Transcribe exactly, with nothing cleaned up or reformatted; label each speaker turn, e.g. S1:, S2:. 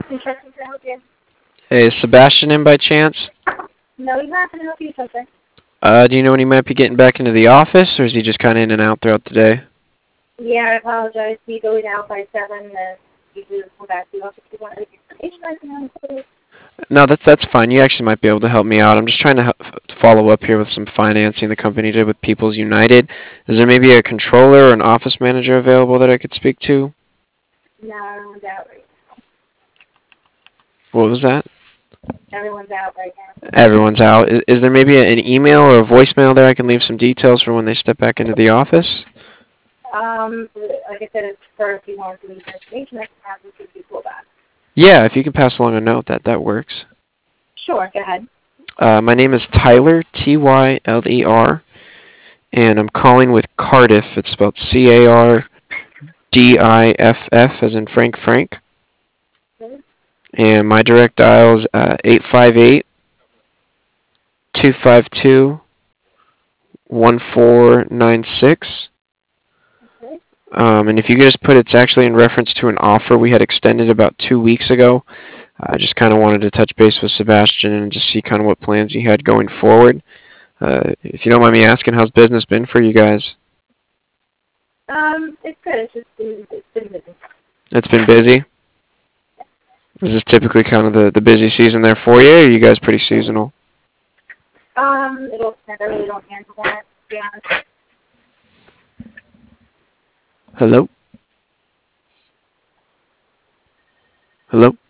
S1: Construction, can I help you?
S2: Hey, is Sebastian in by chance?
S1: No, he's not. Can I help you, something?
S2: Uh, do you know when he might be getting back into the office, or is he just kind of in and out throughout the day?
S1: Yeah, I apologize. He goes out by seven, and he just come back to the office. If you want to information, I can help you.
S2: No, that's that's fine. You actually might be able to help me out. I'm just trying to help, follow up here with some financing the company did with People's United. Is there maybe a controller or an office manager available that I could speak to?
S1: No, everyone's out right
S2: What was that?
S1: now. Everyone's out right now.
S2: Everyone's out. Is, is there maybe an email or a voicemail there I can leave some details for when they step back into the office?
S1: Um, like I said, it's for if you want to leave information, I can have them give you a call back.
S2: Yeah, if you can pass along a note, that that works.
S1: Sure, go ahead.
S2: Uh, my name is Tyler, T Y L E R, and I'm calling with Cardiff. It's spelled C A R D I F F, as in Frank Frank.
S1: Okay.
S2: And my direct dial is uh, eight five eight, two five two, one four nine six.
S1: Okay.
S2: Um, and if you could just put it's actually in reference to an offer we had extended about two weeks ago. I just kind of wanted to touch base with Sebastian and just see kind of what plans he had going forward. Uh, if you don't mind me asking, how's business been for you guys?
S1: Um, it's good. It's just been, it's been busy.
S2: It's been busy. Is this typically kind of the, the busy season there for you, or are you guys pretty seasonal?
S1: Um, it'll depend. I really don't handle that, to be honest.
S2: Hello? Hello?